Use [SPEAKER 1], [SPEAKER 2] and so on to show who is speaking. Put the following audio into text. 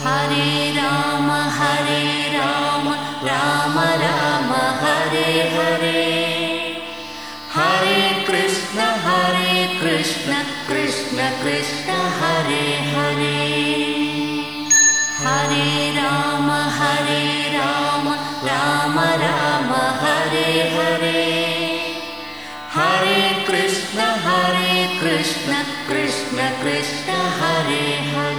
[SPEAKER 1] Hare Ram Ram Ram Hare Hare, Hare Krishna Krishna Krishna Hare Hare, Hare Ram Ram Ram Hare Hare, Hare Krishna Krishna Krishna Hare Hare.